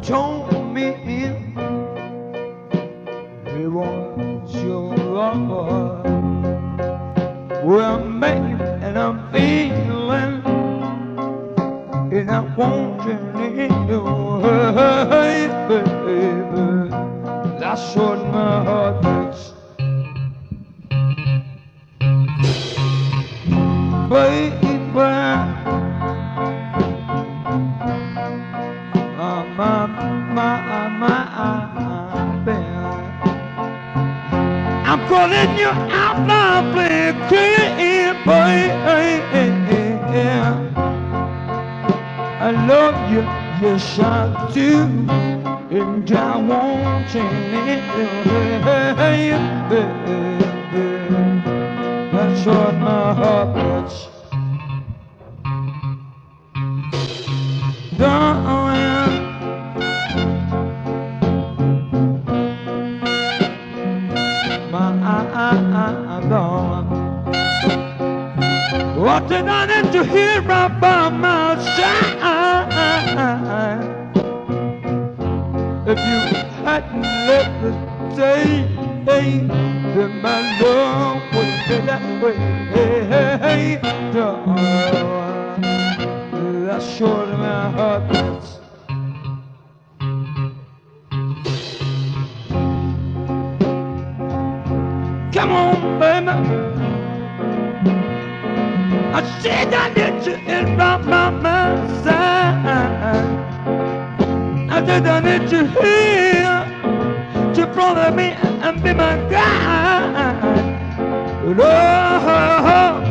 told me it was your love. Well, baby, and I'm feeling and I want you in your way, baby. That's what my heart thinks. Baby, I'm calling you out now, play clear, boy. I love you, yes I do, and I want you, baby. That's what my heart wants. Darling, my darling, what did I need to hear about my side? If you hadn't let the day, then my love would be that way, darling. That's surely my heart beats. Come on, baby. I said I need you in my side. I said I need you here to follow me and be my guide. Oh,